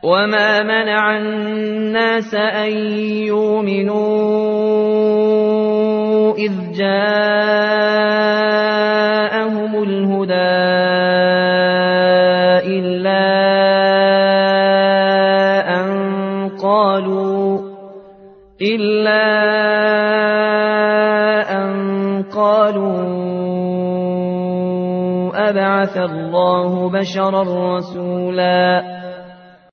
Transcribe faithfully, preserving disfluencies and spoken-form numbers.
وما منع الناس أن يؤمنوا إذ جاءهم الهدى إلا أن قالوا إلا أن قالوا أبعث الله بشرا رسولا